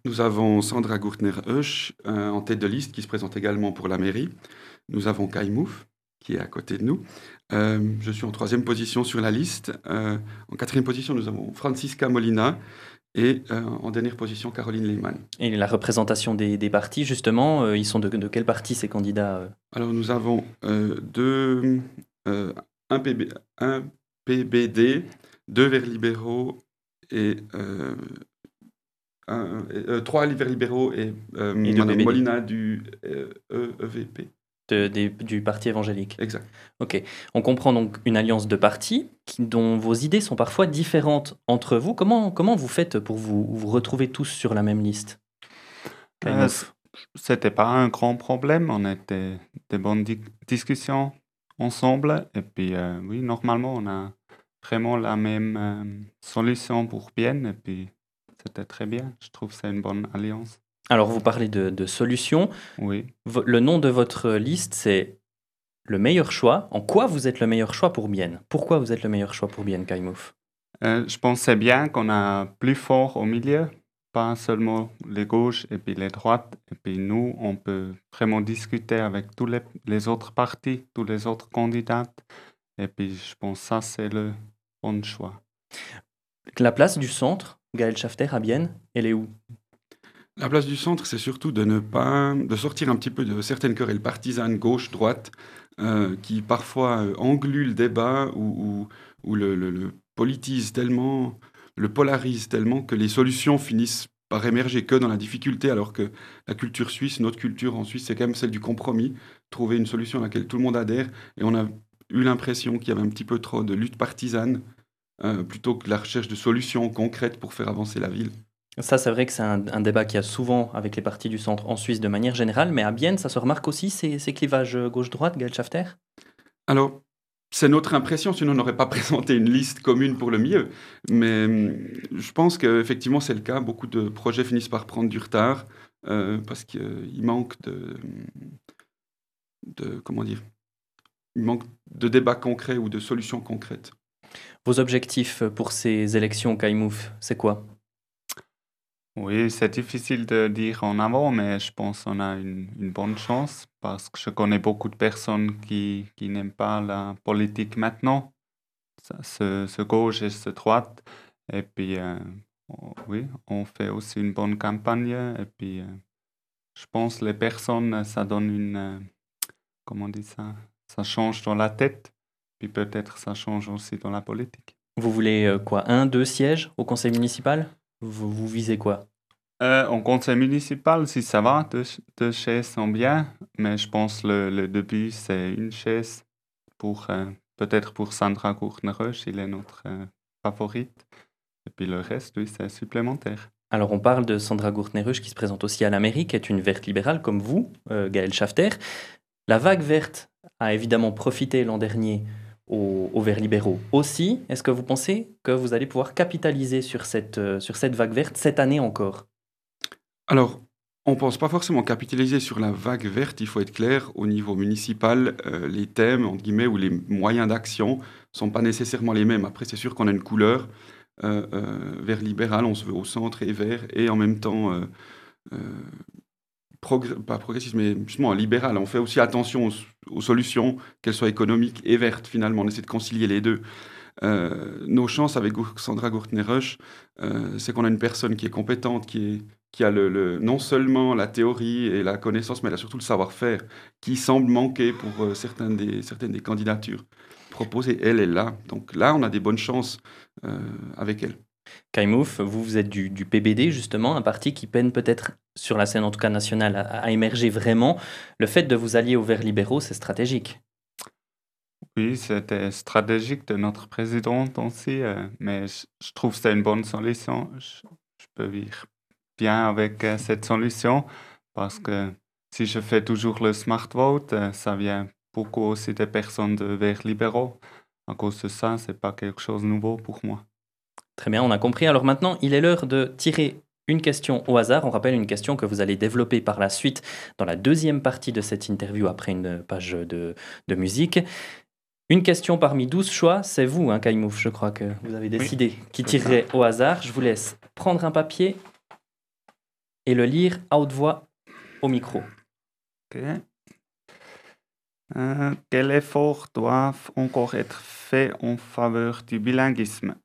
Nous avons Sandra Gurtner-Hösch en tête de liste qui se présente également pour la mairie. Nous avons Kai Mouf qui est à côté de nous. Je suis en troisième position sur la liste. En quatrième position, nous avons Francisca Molina et en dernière position, Caroline Lehmann. Et la représentation des partis, justement, ils sont de quel parti ces candidats Alors nous avons un PBD, deux Verts libéraux et trois Verts libéraux et Madame PBD. Molina du EVP. Du parti évangélique. Exact. Ok. On comprend donc une alliance de partis dont vos idées sont parfois différentes entre vous. Comment vous faites pour vous retrouver tous sur la même liste? C'était pas un grand problème. On était des bonnes discussions ensemble. Et puis, oui, normalement, on a vraiment la même solution pour Bienne. Et puis, c'était très bien. Je trouve que c'est une bonne alliance. Alors, vous parlez de solutions. Oui. Le nom de votre liste, c'est le meilleur choix. En quoi vous êtes le meilleur choix pour Bienne? Pourquoi vous êtes le meilleur choix pour Bienne, Kai Mouf? Je pensais bien qu'on a plus fort au milieu, pas seulement les gauches et puis les droites. Et puis nous, on peut vraiment discuter avec tous les autres partis, tous les autres candidats. Et puis je pense que ça, c'est le bon choix. La place du centre, Gaël Schafter à Bienne, elle est où? La place du centre, c'est surtout de sortir un petit peu de certaines querelles partisanes gauche-droite qui parfois engluent le débat ou le politisent tellement, le polarisent tellement que les solutions finissent par émerger que dans la difficulté, alors que la culture suisse, notre culture en Suisse, c'est quand même celle du compromis, trouver une solution à laquelle tout le monde adhère. Et on a eu l'impression qu'il y avait un petit peu trop de lutte partisane plutôt que la recherche de solutions concrètes pour faire avancer la ville. Ça, c'est vrai que c'est un débat qu'il y a souvent avec les partis du centre en Suisse de manière générale, mais à Bienne, ça se remarque aussi, ces clivages gauche-droite, Gaël Schafter? Alors, c'est notre impression, sinon on n'aurait pas présenté une liste commune pour le milieu. Mais je pense qu'effectivement, c'est le cas. Beaucoup de projets finissent par prendre du retard parce qu'il manque comment dire, il manque de débats concrets ou de solutions concrètes. Vos objectifs pour ces élections, Kai Mouf, c'est quoi? Oui, c'est difficile de dire en avant, mais je pense qu'on a une bonne chance parce que je connais beaucoup de personnes qui n'aiment pas la politique maintenant, ce gauche et ce droite. Et puis, oui, on fait aussi une bonne campagne. Et puis, je pense que les personnes, ça donne comment on dit ça? Ça change dans la tête. Puis peut-être ça change aussi dans la politique. Vous voulez quoi? 1, 2 sièges au conseil municipal? Vous visez quoi? En conseil municipal, si ça va, deux chaises sont bien, mais je pense le début, c'est une chaise peut-être pour Sandra Gurtner-Hösch, il est notre favorite. Et puis le reste, oui, c'est supplémentaire. Alors on parle de Sandra Gurtner-Hösch qui se présente aussi à la mairie, qui est une verte libérale comme vous, Gaël Schafter. La vague verte a évidemment profité l'an dernier aux Verts libéraux aussi. Est-ce que vous pensez que vous allez pouvoir capitaliser sur cette vague verte cette année encore? Alors, on ne pense pas forcément capitaliser sur la vague verte, il faut être clair, au niveau municipal, les thèmes, entre guillemets, ou les moyens d'action ne sont pas nécessairement les mêmes. Après, c'est sûr qu'on a une couleur vert libéral, on se veut au centre et vert, et en même temps, pas progressiste, mais justement libéral. On fait aussi attention aux solutions, qu'elles soient économiques et vertes, finalement. On essaie de concilier les deux. Nos chances avec Sandra Gurtner-Hösch, c'est qu'on a une personne qui est compétente, qui a non seulement la théorie et la connaissance, mais elle a surtout le savoir-faire, qui semble manquer pour certaines des candidatures proposées. Elle est là. Donc là, on a des bonnes chances avec elle. Kai Mouf, vous êtes du PBD, justement, un parti qui peine peut-être, sur la scène en tout cas nationale, à émerger vraiment. Le fait de vous allier aux Verts libéraux, c'est stratégique. Oui, c'était stratégique de notre présidente aussi, mais je trouve que c'est une bonne solution. Je peux vivre bien avec cette solution parce que si je fais toujours le smart vote, ça vient beaucoup aussi des personnes de Verts libéraux. À cause de ça, c'est pas quelque chose de nouveau pour moi. Très bien, on a compris. Alors maintenant, il est l'heure de tirer une question au hasard. On rappelle une question que vous allez développer par la suite dans la deuxième partie de cette interview après une page de musique. Une question parmi 12 choix, c'est vous, Kai Mouf, je crois que vous avez décidé qui tirerait au hasard. Je vous laisse prendre un papier et le lire à haute voix au micro. Ok. Quels efforts doivent encore être faits en faveur du bilinguisme?